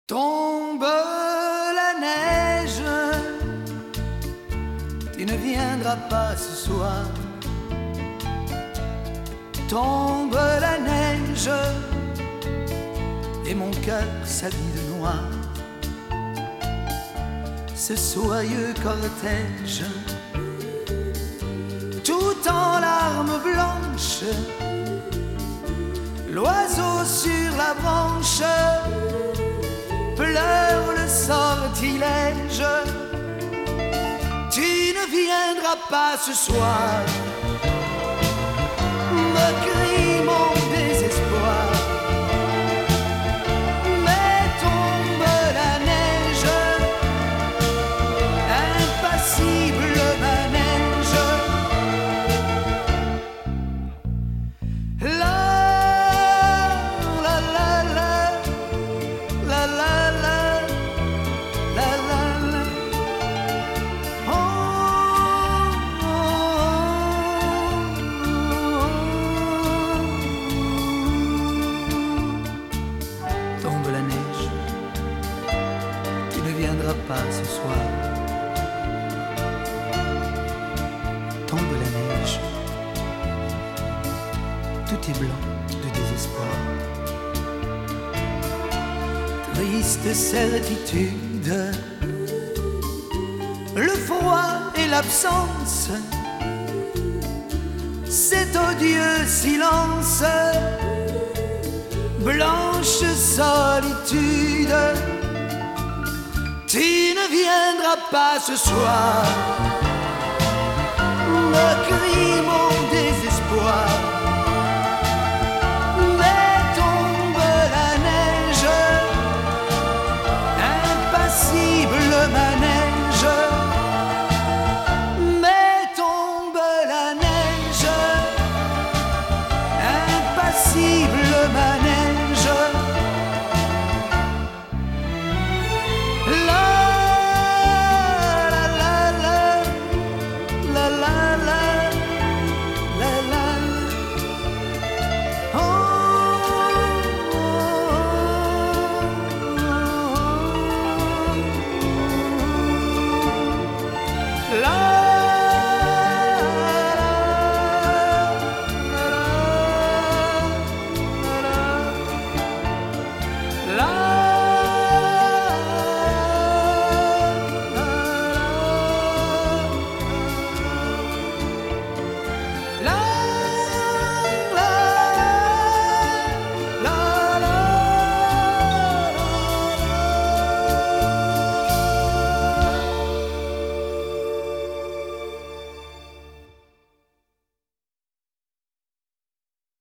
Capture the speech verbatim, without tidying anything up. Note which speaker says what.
Speaker 1: Tombe la neige, tu ne viendras pas ce soir. Tombe la neige, et mon cœur s'habille de noir. Ce soyeux cortège, tout en larmes blanches, l'oiseau sur la branche pleure le sortilège. Tu ne viendras pas ce soir, me crie mon désespoir. Mais tombe la neige, impassible manège. La la la la la la la la la la. Oh, oh, oh. Tombe la neige, tu ne viendras pas ce soir. Tombe la neige, tout est blanc de désespoir. Triste certitude, le froid et l'absence, cet odieux silence, blanche solitude. Tu ne viendras pas ce soir, me crie